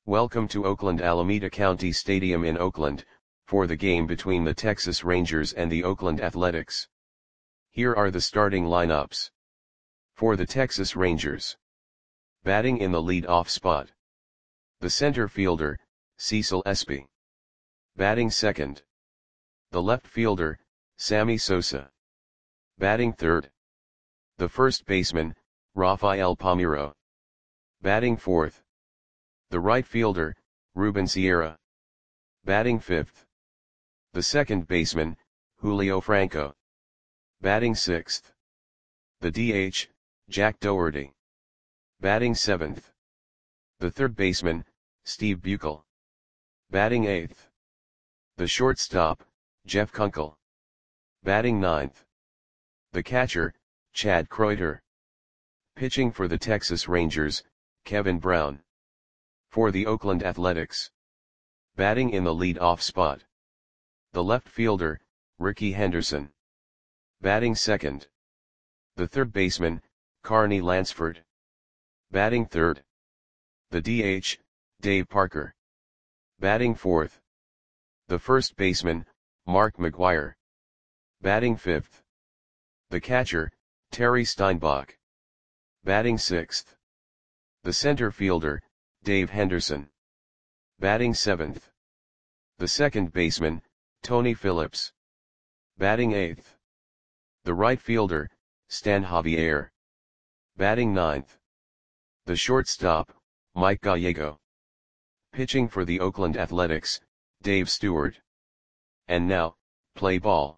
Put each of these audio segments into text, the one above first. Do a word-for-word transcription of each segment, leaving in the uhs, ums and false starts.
Welcome to Oakland Alameda County Stadium in Oakland, for the game between the Texas Rangers and the Oakland Athletics. Here are the starting lineups. For the Texas Rangers. Batting in the lead-off spot. The center fielder, Cecil Espy. Batting second. The left fielder, Sammy Sosa. Batting third. The first baseman, Rafael Palmeiro. Batting fourth. The right fielder, Ruben Sierra. Batting fifth. The second baseman, Julio Franco. Batting sixth. The D H, Jack Dougherty. Batting seventh. The third baseman, Steve Buechele. Batting eighth. The shortstop, Jeff Kunkel. Batting ninth. The catcher, Chad Kreuter. Pitching for the Texas Rangers, Kevin Brown. For the Oakland Athletics. Batting in the lead-off spot. The left fielder, Rickey Henderson. Batting second. The third baseman, Carney Lansford. Batting third. The D H, Dave Parker. Batting fourth. The first baseman, Mark McGwire. Batting fifth. The catcher, Terry Steinbach. Batting sixth. The center fielder, Dave Henderson. Batting seventh. The second baseman, Tony Phillips. Batting eighth. The right fielder, Stan Javier. Batting ninth. The shortstop, Mike Gallego. Pitching for the Oakland Athletics, Dave Stewart. And now, play ball.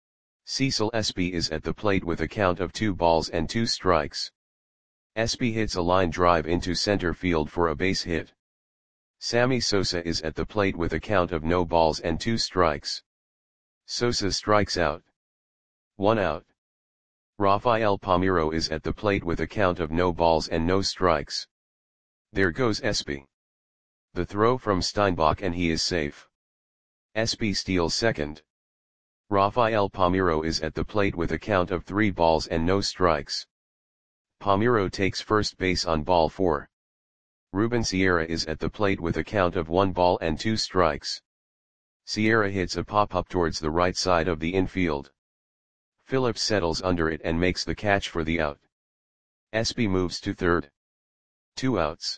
Cecil Espy is at the plate with a count of two balls and two strikes. Espy hits a line drive into center field for a base hit. Sammy Sosa is at the plate with a count of no balls and two strikes. Sosa strikes out. One out. Rafael Palmeiro is at the plate with a count of no balls and no strikes. There goes Espy. The throw from Steinbach and he is safe. Espy steals second. Rafael Palmeiro is at the plate with a count of three balls and no strikes. Palmeiro takes first base on ball four. Ruben Sierra is at the plate with a count of one ball and two strikes. Sierra hits a pop-up towards the right side of the infield. Phillips settles under it and makes the catch for the out. Espy moves to third. Two outs.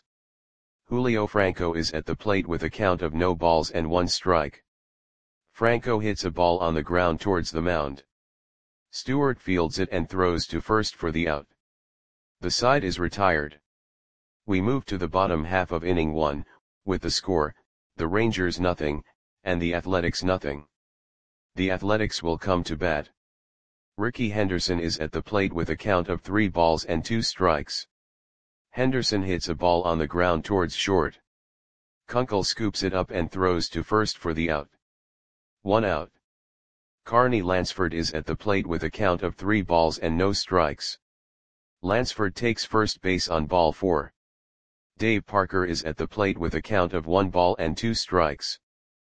Julio Franco is at the plate with a count of no balls and one strike. Franco hits a ball on the ground towards the mound. Stewart fields it and throws to first for the out. The side is retired. We move to the bottom half of inning one, with the score, the Rangers nothing, and the Athletics nothing. The Athletics will come to bat. Rickey Henderson is at the plate with a count of three balls and two strikes. Henderson hits a ball on the ground towards short. Kunkel scoops it up and throws to first for the out. One out. Carney Lansford is at the plate with a count of three balls and no strikes. Lansford takes first base on ball four. Dave Parker is at the plate with a count of one ball and two strikes.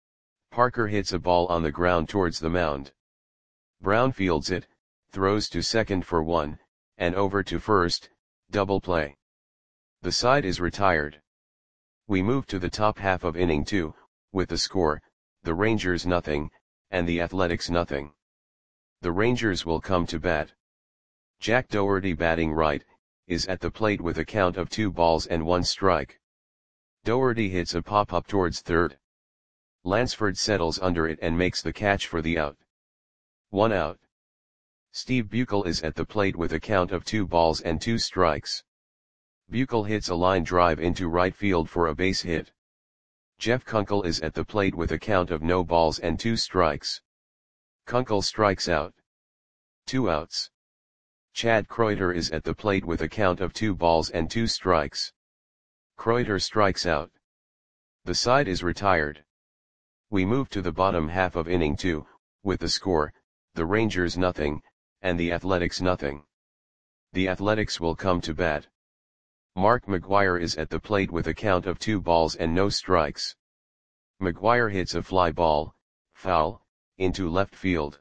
Parker hits a ball on the ground towards the mound. Brown fields it, throws to second for one, and over to first, double play. The side is retired. We move to the top half of inning two, with the score, the Rangers nothing, and the Athletics nothing. The Rangers will come to bat. Jack Dougherty batting right, is at the plate with a count of two balls and one strike. Dougherty hits a pop-up towards third. Lansford settles under it and makes the catch for the out. One out. Steve Buechele is at the plate with a count of two balls and two strikes. Buechele hits a line drive into right field for a base hit. Jeff Kunkel is at the plate with a count of no balls and two strikes. Kunkel strikes out. Two outs. Chad Kreuter is at the plate with a count of two balls and two strikes. Kreuter strikes out. The side is retired. We move to the bottom half of inning two, with the score, the Rangers nothing, and the Athletics nothing. The Athletics will come to bat. Mark McGwire is at the plate with a count of two balls and no strikes. McGwire hits a fly ball, foul, into left field.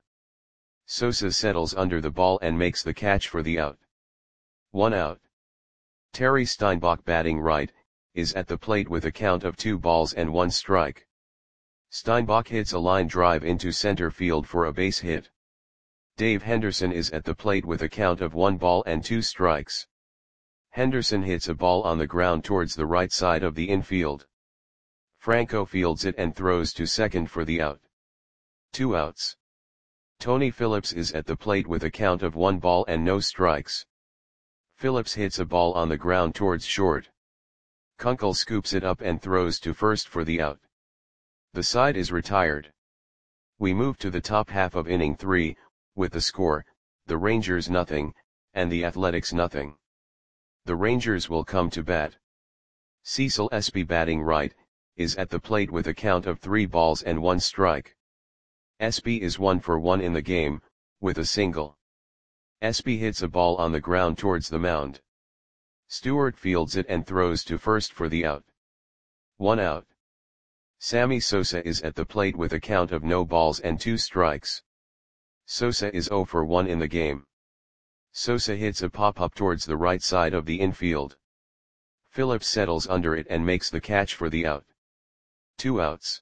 Sosa settles under the ball and makes the catch for the out. One out. Terry Steinbach batting right, is at the plate with a count of two balls and one strike. Steinbach hits a line drive into center field for a base hit. Dave Henderson is at the plate with a count of one ball and two strikes. Henderson hits a ball on the ground towards the right side of the infield. Franco fields it and throws to second for the out. Two outs. Tony Phillips is at the plate with a count of one ball and no strikes. Phillips hits a ball on the ground towards short. Kunkel scoops it up and throws to first for the out. The side is retired. We move to the top half of inning three, with the score, the Rangers nothing, and the Athletics nothing. The Rangers will come to bat. Cecil Espy, batting right, is at the plate with a count of three balls and one strike. Espy is one for one in the game, with a single. Espy hits a ball on the ground towards the mound. Stewart fields it and throws to first for the out. One out. Sammy Sosa is at the plate with a count of no balls and two strikes. Sosa is zero for one in the game. Sosa hits a pop-up towards the right side of the infield. Phillips settles under it and makes the catch for the out. Two outs.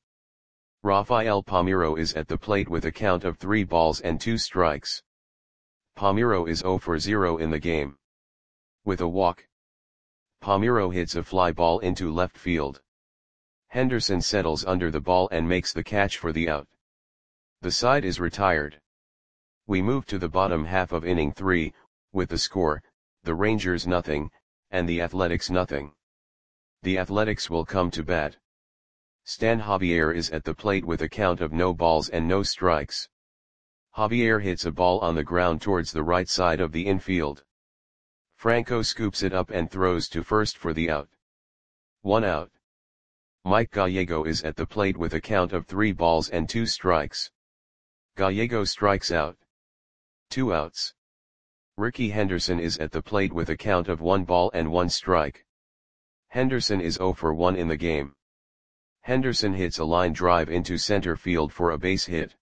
Rafael Palmeiro is at the plate with a count of three balls and two strikes. Palmeiro is zero for zero in the game. With a walk, Palmeiro hits a fly ball into left field. Henderson settles under the ball and makes the catch for the out. The side is retired. We move to the bottom half of inning three, with the score, the Rangers nothing, and the Athletics nothing. The Athletics will come to bat. Stan Javier is at the plate with a count of no balls and no strikes. Javier hits a ball on the ground towards the right side of the infield. Franco scoops it up and throws to first for the out. One out. Mike Gallego is at the plate with a count of three balls and two strikes. Gallego strikes out. Two outs. Ricky Henderson is at the plate with a count of one ball and one strike. Henderson is zero for one in the game. Henderson hits a line drive into center field for a base hit.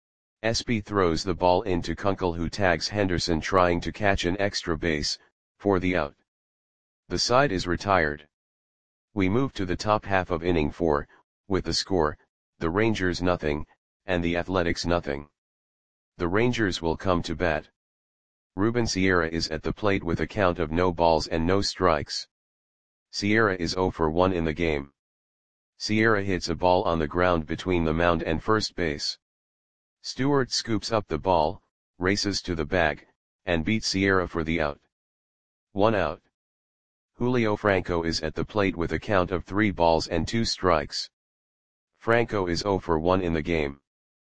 Espy throws the ball into Kunkel, who tags Henderson trying to catch an extra base, for the out. The side is retired. We move to the top half of inning four, with the score, the Rangers nothing, and the Athletics nothing. The Rangers will come to bat. Ruben Sierra is at the plate with a count of no balls and no strikes. Sierra is zero for one in the game. Sierra hits a ball on the ground between the mound and first base. Stewart scoops up the ball, races to the bag, and beats Sierra for the out. One out. Julio Franco is at the plate with a count of three balls and two strikes. Franco is zero for one in the game.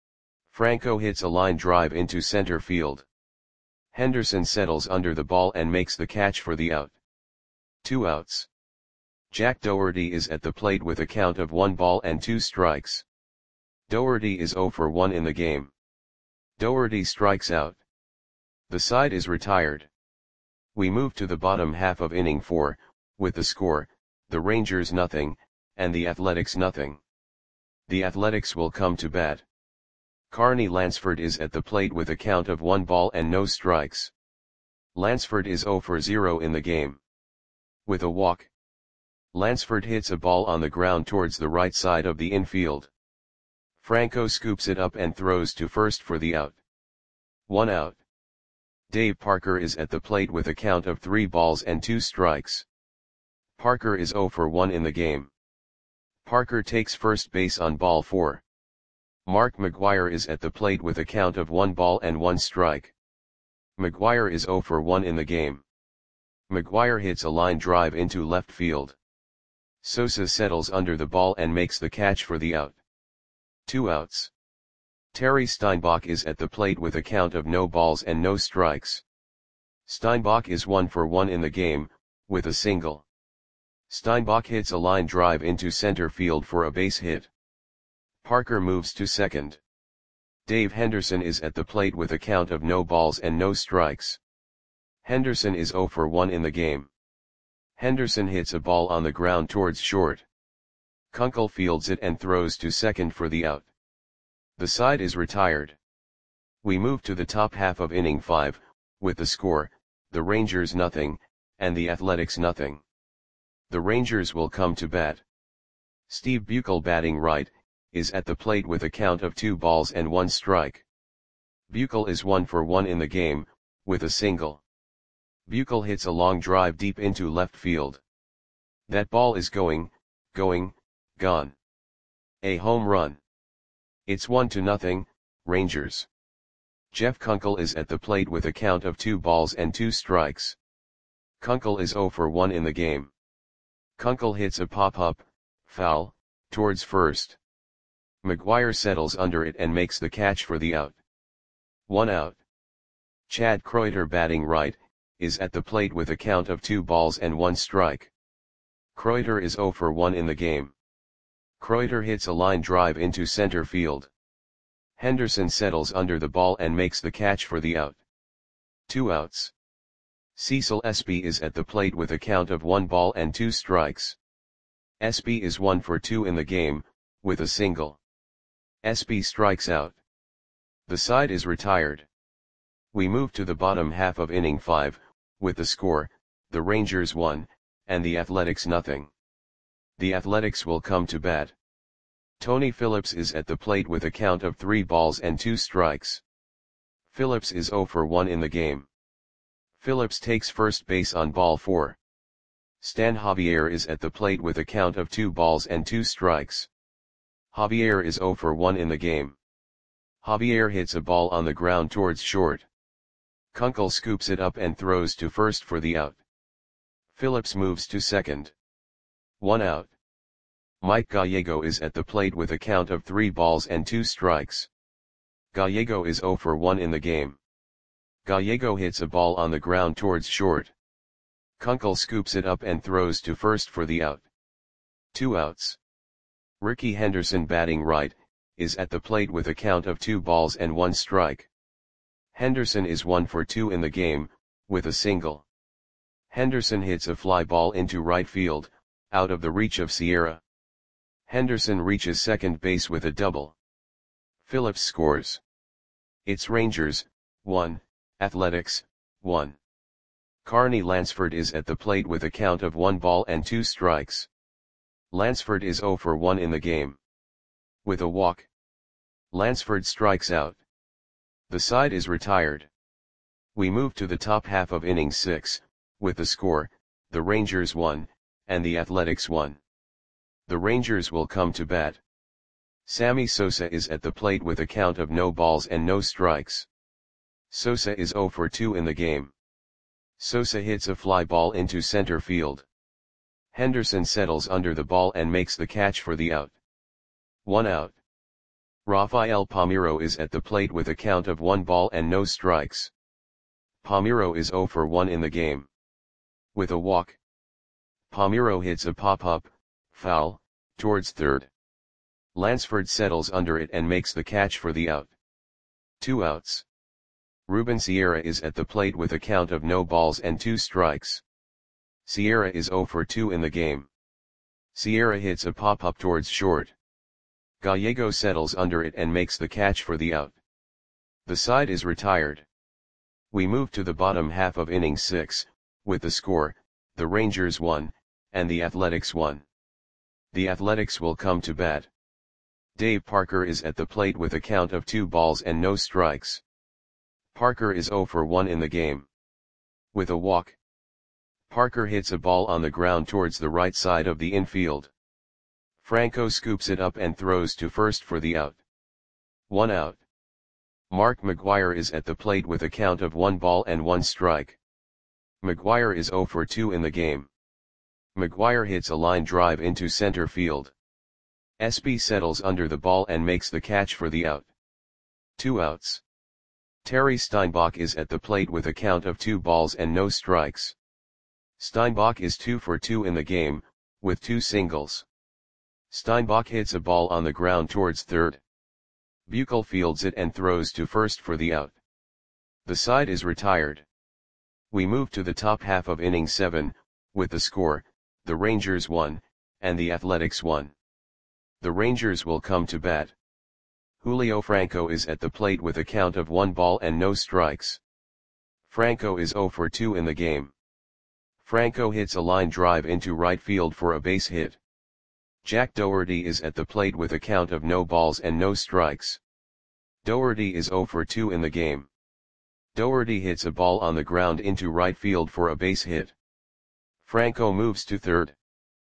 Franco hits a line drive into center field. Henderson settles under the ball and makes the catch for the out. Two outs. Jack Doherty is at the plate with a count of one ball and two strikes. Doherty is zero for one in the game. Doherty strikes out. The side is retired. We move to the bottom half of inning four, with the score, the Rangers nothing, and the Athletics nothing. The Athletics will come to bat. Carney Lansford is at the plate with a count of one ball and no strikes. Lansford is zero for zero in the game. With a walk, Lansford hits a ball on the ground towards the right side of the infield. Franco scoops it up and throws to first for the out. One out. Dave Parker is at the plate with a count of three balls and two strikes. Parker is zero for one in the game. Parker takes first base on ball four. Mark McGwire is at the plate with a count of one ball and one strike. McGwire is zero for one in the game. McGwire hits a line drive into left field. Sosa settles under the ball and makes the catch for the out. Two outs. Terry Steinbach is at the plate with a count of no balls and no strikes. Steinbach is one for one in the game, with a single. Steinbach hits a line drive into center field for a base hit. Parker moves to second. Dave Henderson is at the plate with a count of no balls and no strikes. Henderson is zero for one in the game. Henderson hits a ball on the ground towards short. Kunkel fields it and throws to second for the out. The side is retired. We move to the top half of inning five, with the score, the Rangers nothing, and the Athletics nothing. The Rangers will come to bat. Steve Buechel, batting right, is at the plate with a count of two balls and one strike. Buechel is one for one in the game, with a single. Buechel hits a long drive deep into left field. That ball is going, going, gone. A home run. It's one to nothing, Rangers. Jeff Kunkel is at the plate with a count of two balls and two strikes. Kunkel is zero for one in the game. Kunkel hits a pop-up, foul, towards first. McGuire settles under it and makes the catch for the out. One out. Chad Kreuter, batting right, is at the plate with a count of two balls and one strike. Kreuter is zero for one in the game. Kreuter hits a line drive into center field. Henderson settles under the ball and makes the catch for the out. Two outs. Cecil Espy is at the plate with a count of one ball and two strikes. Espy is one for two in the game, with a single. Espy strikes out. The side is retired. We move to the bottom half of inning five, with the score, the Rangers one, and the Athletics nothing. The Athletics will come to bat. Tony Phillips is at the plate with a count of three balls and two strikes. Phillips is zero for one in the game. Phillips takes first base on ball four. Stan Javier is at the plate with a count of two balls and two strikes. Javier is zero for one in the game. Javier hits a ball on the ground towards short. Kunkel scoops it up and throws to first for the out. Phillips moves to second. One out. Mike Gallego is at the plate with a count of three balls and two strikes. Gallego is zero for one in the game. Gallego hits a ball on the ground towards short. Kunkel scoops it up and throws to first for the out. Two outs. Ricky Henderson, batting right, is at the plate with a count of two balls and one strike. Henderson is one for two in the game, with a single. Henderson hits a fly ball into right field, out of the reach of Sierra. Henderson reaches second base with a double. Phillips scores. It's Rangers, one, Athletics, one. Carney Lansford is at the plate with a count of one ball and two strikes. Lansford is zero for one in the game. With a walk. Lansford strikes out. The side is retired. We move to the top half of inning six, with the score, the Rangers one, and the Athletics one. The Rangers will come to bat. Sammy Sosa is at the plate with a count of no balls and no strikes. Sosa is zero for two in the game. Sosa hits a fly ball into center field. Henderson settles under the ball and makes the catch for the out. One out. Rafael Palmeiro is at the plate with a count of one ball and no strikes. Palmeiro is zero for one in the game. With a walk. Palmeiro hits a pop-up, foul, towards third. Lansford settles under it and makes the catch for the out. Two outs. Ruben Sierra is at the plate with a count of no balls and two strikes. Sierra is zero for two in the game. Sierra hits a pop-up towards short. Gallego settles under it and makes the catch for the out. The side is retired. We move to the bottom half of inning six, with the score, the Rangers one, and the Athletics one. The Athletics will come to bat. Dave Parker is at the plate with a count of two balls and no strikes. Parker is zero for one in the game. With a walk. Parker hits a ball on the ground towards the right side of the infield. Franco scoops it up and throws to first for the out. One out. Mark McGuire is at the plate with a count of one ball and one strike. McGuire is zero for two in the game. McGuire hits a line drive into center field. Espy settles under the ball and makes the catch for the out. Two outs. Terry Steinbach is at the plate with a count of two balls and no strikes. Steinbach is two for two in the game, with two singles. Steinbach hits a ball on the ground towards third. Buechel fields it and throws to first for the out. The side is retired. We move to the top half of inning seven, with the score, the Rangers one, and the Athletics one. The Rangers will come to bat. Julio Franco is at the plate with a count of one ball and no strikes. Franco is zero for two in the game. Franco hits a line drive into right field for a base hit. Jack Doherty is at the plate with a count of no balls and no strikes. Doherty is zero for two in the game. Doherty hits a ball on the ground into right field for a base hit. Franco moves to third.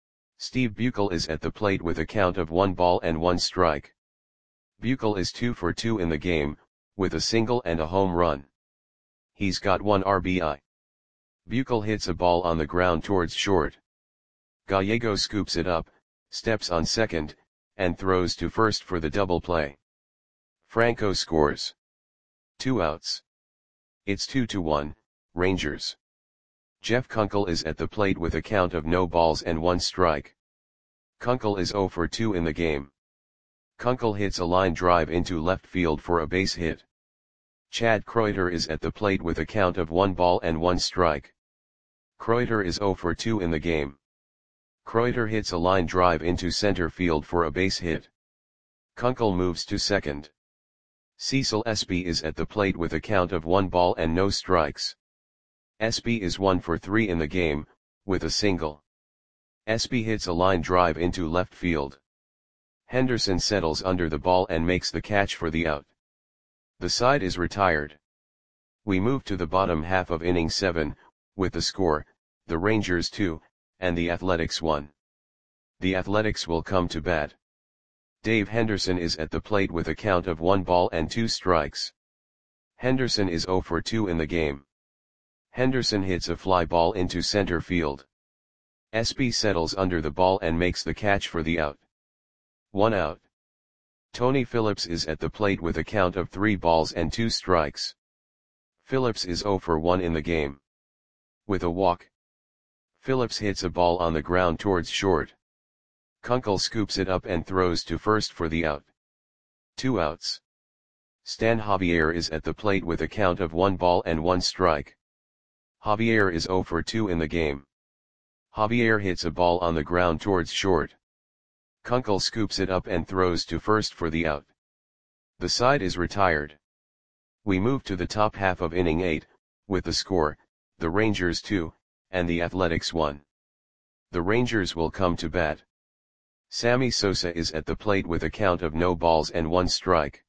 Steve Buechele is at the plate with a count of one ball and one strike. Buechele is two for two in the game, with a single and a home run. He's got one R B I. Buechele hits a ball on the ground towards short. Gallego scoops it up, steps on second, and throws to first for the double play. Franco scores. Two outs. It's two to one, Rangers. Jeff Kunkel is at the plate with a count of no balls and one strike. Kunkel is zero for two in the game. Kunkel hits a line drive into left field for a base hit. Chad Kreuter is at the plate with a count of one ball and one strike. Kreuter is zero for two in the game. Kreuter hits a line drive into center field for a base hit. Kunkel moves to second. Cecil Espy is at the plate with a count of one ball and no strikes. Espy is one for three in the game, with a single. Espy hits a line drive into left field. Henderson settles under the ball and makes the catch for the out. The side is retired. We move to the bottom half of inning seven, with the score, the Rangers two, and the Athletics one. The Athletics will come to bat. Dave Henderson is at the plate with a count of one ball and two strikes. Henderson is zero for two in the game. Henderson hits a fly ball into center field. Espy settles under the ball and makes the catch for the out. One out. Tony Phillips is at the plate with a count of three balls and two strikes. Phillips is zero for one in the game. With a walk. Phillips hits a ball on the ground towards short. Kunkel scoops it up and throws to first for the out. Two outs. Stan Javier is at the plate with a count of one ball and one strike. Javier is zero for two in the game. Javier hits a ball on the ground towards short. Kunkel scoops it up and throws to first for the out. The side is retired. We move to the top half of inning eight, with the score, the Rangers two, and the Athletics one. The Rangers will come to bat. Sammy Sosa is at the plate with a count of no balls and one strike.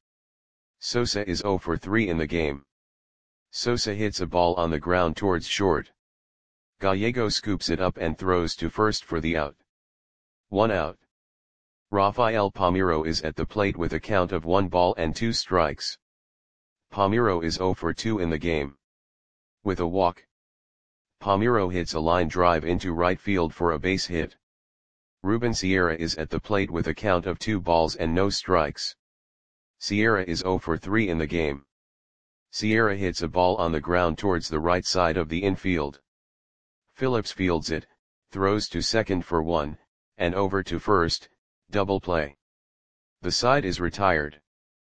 Sosa is zero for three in the game. Sosa hits a ball on the ground towards short. Gallego scoops it up and throws to first for the out. One out. Rafael Palmeiro is at the plate with a count of one ball and two strikes. Palmeiro is zero for two in the game. With a walk. Palmeiro hits a line drive into right field for a base hit. Ruben Sierra is at the plate with a count of two balls and no strikes. Sierra is zero for three in the game. Sierra hits a ball on the ground towards the right side of the infield. Phillips fields it, throws to second for one, and over to first, double play. The side is retired.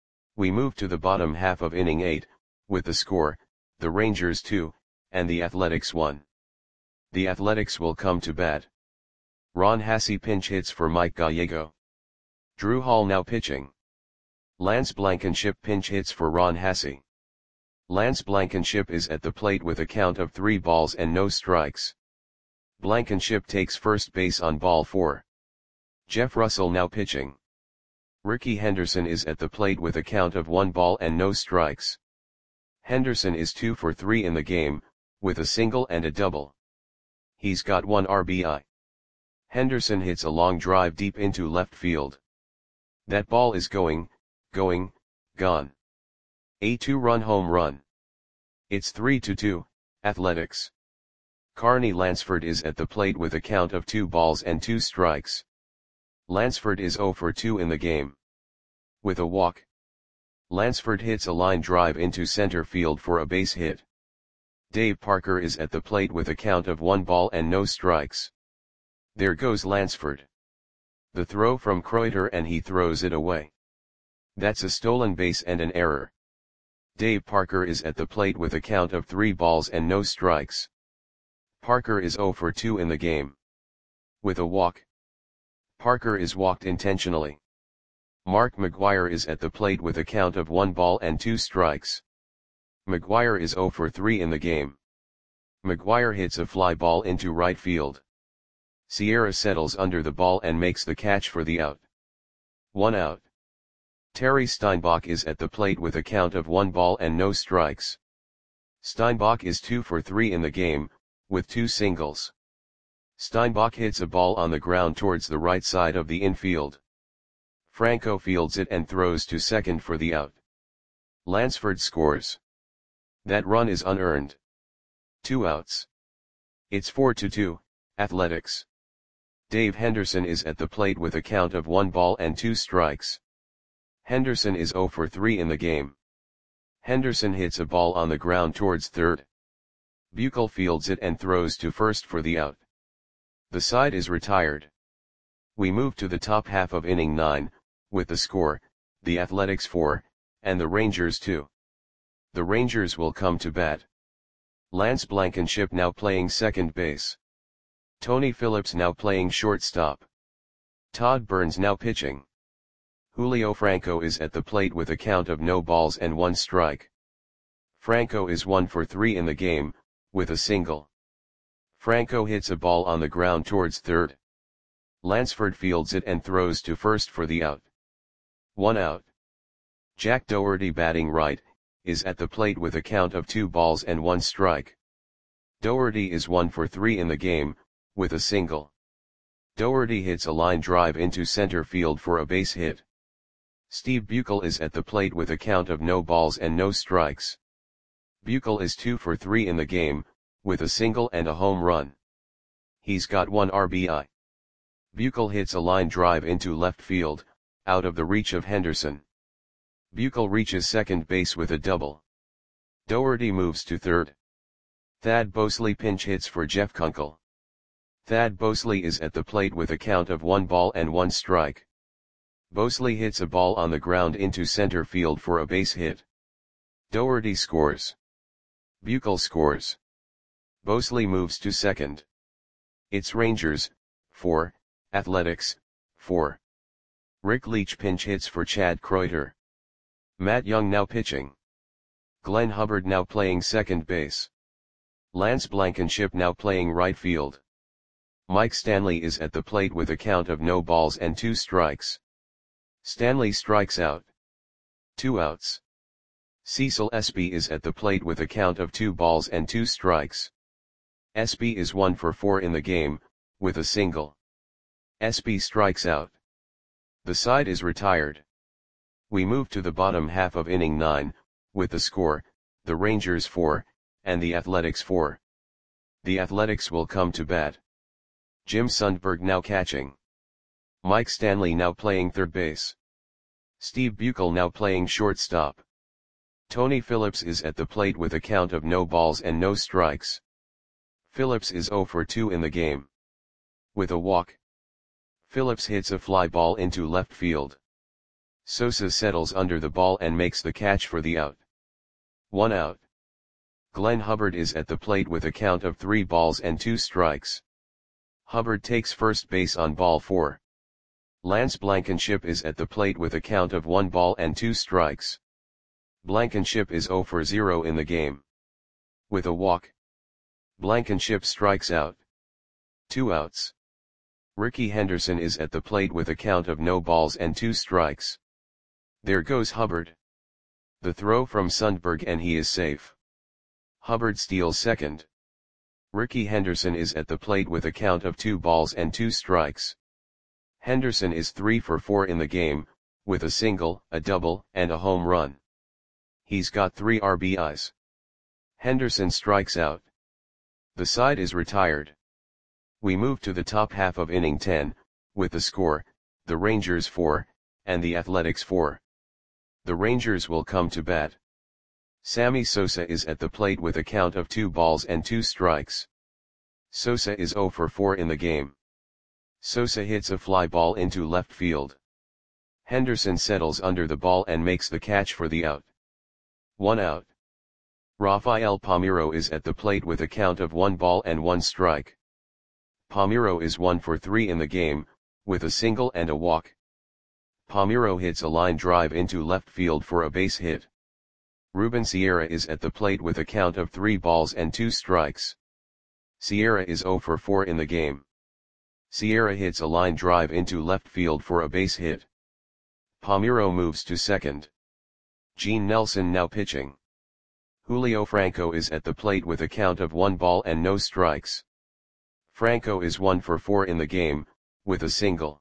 We move to the bottom half of inning eight, with the score, the Rangers two, and the Athletics one. The Athletics will come to bat. Ron Hassey pinch hits for Mike Gallego. Drew Hall now pitching. Lance Blankenship pinch hits for Ron Hassey. Lance Blankenship is at the plate with a count of three balls and no strikes. Blankenship takes first base on ball four. Jeff Russell now pitching. Ricky Henderson is at the plate with a count of one ball and no strikes. Henderson is two for three in the game, with a single and a double. He's got one R B I. Henderson hits a long drive deep into left field. That ball is going, going, gone. A two-run home run. It's three to two, Athletics. Carney Lansford is at the plate with a count of two balls and two strikes. Lansford is zero for two in the game. With a walk. Lansford hits a line drive into center field for a base hit. Dave Parker is at the plate with a count of one ball and no strikes. There goes Lansford. The throw from Kreuter and he throws it away. That's a stolen base and an error. Dave Parker is at the plate with a count of three balls and no strikes. Parker is zero for two in the game. With a walk. Parker is walked intentionally. Mark McGwire is at the plate with a count of one ball and two strikes. McGwire is zero for three in the game. McGuire hits a fly ball into right field. Sierra settles under the ball and makes the catch for the out. One out. Terry Steinbach is at the plate with a count of one ball and no strikes. Steinbach is two for three in the game, with two singles. Steinbach hits a ball on the ground towards the right side of the infield. Franco fields it and throws to second for the out. Lansford scores. That run is unearned. Two outs. It's four to two, Athletics. Dave Henderson is at the plate with a count of one ball and two strikes. Henderson is zero for three in the game. Henderson hits a ball on the ground towards third. Buechel fields it and throws to first for the out. The side is retired. We move to the top half of inning nine, with the score, the Athletics four, and the Rangers two. The Rangers will come to bat. Lance Blankenship now playing second base. Tony Phillips now playing shortstop. Todd Burns now pitching. Julio Franco is at the plate with a count of no balls and one strike. Franco is one for three in the game, with a single. Franco hits a ball on the ground towards third. Lansford fields it and throws to first for the out. One out. Jack Doherty batting right, is at the plate with a count of two balls and one strike. Doherty is one for three in the game, with a single. Doherty hits a line drive into center field for a base hit. Steve Buechel is at the plate with a count of no balls and no strikes. Buechel is two for three in the game, with a single and a home run. He's got one R B I. Buechel hits a line drive into left field, out of the reach of Henderson. Buechel reaches second base with a double. Doherty moves to third. Thad Bosley pinch hits for Jeff Kunkel. Thad Bosley is at the plate with a count of one ball and one strike. Bosley hits a ball on the ground into center field for a base hit. Doherty scores. Buechel scores. Bosley moves to second. It's Rangers, four, Athletics, four. Rick Leach pinch hits for Chad Kreuter. Matt Young now pitching. Glenn Hubbard now playing second base. Lance Blankenship now playing right field. Mike Stanley is at the plate with a count of no balls and two strikes. Stanley strikes out. Two outs. Cecil Espy is at the plate with a count of two balls and two strikes. Espy is one for four in the game, with a single. Espy strikes out. The side is retired. We move to the bottom half of inning nine, with the score, the Rangers four, and the Athletics four. The Athletics will come to bat. Jim Sundberg now catching. Mike Stanley now playing third base. Steve Buechel now playing shortstop. Tony Phillips is at the plate with a count of no balls and no strikes. Phillips is zero for two in the game. With a walk. Phillips hits a fly ball into left field. Sosa settles under the ball and makes the catch for the out. One out. Glenn Hubbard is at the plate with a count of three balls and two strikes. Hubbard takes first base on ball four. Lance Blankenship is at the plate with a count of one ball and two strikes. Blankenship is zero for zero in the game. With a walk. Blankenship strikes out. Two outs. Ricky Henderson is at the plate with a count of no balls and two strikes. There goes Hubbard. The throw from Sundberg and he is safe. Hubbard steals second. Ricky Henderson is at the plate with a count of two balls and two strikes. Henderson is three for four in the game, with a single, a double, and a home run. He's got three R B Is. Henderson strikes out. The side is retired. We move to the top half of inning ten, with the score, the Rangers four, and the Athletics four. The Rangers will come to bat. Sammy Sosa is at the plate with a count of two balls and two strikes. Sosa is zero for four in the game. Sosa hits a fly ball into left field. Henderson settles under the ball and makes the catch for the out. One out. Rafael Palmeiro is at the plate with a count of one ball and one strike. Palmeiro is one for three in the game, with a single and a walk. Palmeiro hits a line drive into left field for a base hit. Ruben Sierra is at the plate with a count of three balls and two strikes. Sierra is zero for four in the game. Sierra hits a line drive into left field for a base hit. Palmeiro moves to second. Gene Nelson now pitching. Julio Franco is at the plate with a count of one ball and no strikes. Franco is one for four in the game, with a single.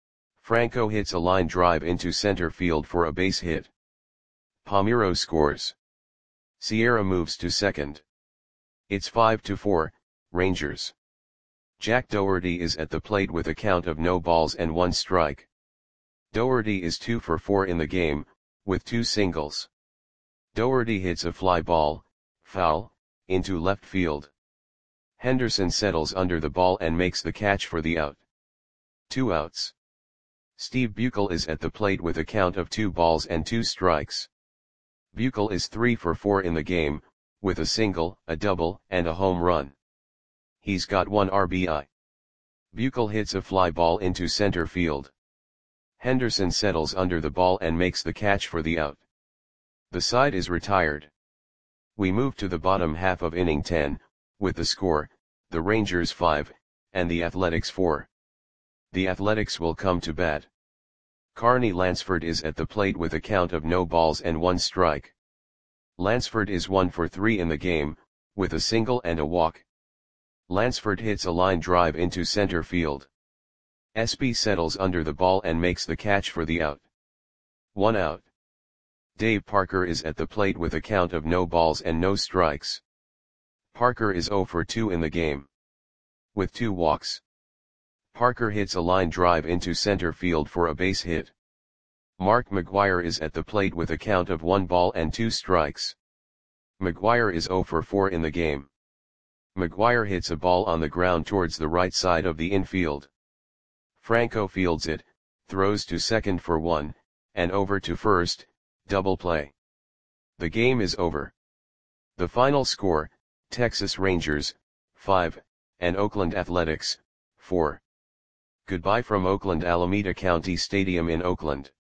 Franco hits a line drive into center field for a base hit. Palmeiro scores. Sierra moves to second. It's five to four, Rangers. Jack Dougherty is at the plate with a count of no balls and one strike. Dougherty is two for four in the game, with two singles. Dougherty hits a fly ball, foul, into left field. Henderson settles under the ball and makes the catch for the out. Two outs. Steve Buechele is at the plate with a count of two balls and two strikes. Buechele is three for four in the game, with a single, a double, and a home run. He's got one R B I. Buechele hits a fly ball into center field. Henderson settles under the ball and makes the catch for the out. The side is retired. We move to the bottom half of inning ten, with the score, the Rangers five, and the Athletics four. The Athletics will come to bat. Carney Lansford is at the plate with a count of no balls and one strike. Lansford is one for three in the game, with a single and a walk. Lansford hits a line drive into center field. Espy settles under the ball and makes the catch for the out. One out. Dave Parker is at the plate with a count of no balls and no strikes. Parker is zero for two in the game, with two walks. Parker hits a line drive into center field for a base hit. Mark McGwire is at the plate with a count of one ball and two strikes. McGwire is zero for four in the game. McGwire hits a ball on the ground towards the right side of the infield. Franco fields it, throws to second for one, and over to first, double play. The game is over. The final score, Texas Rangers, five, and Oakland Athletics, four. Goodbye from Oakland Alameda County Stadium in Oakland.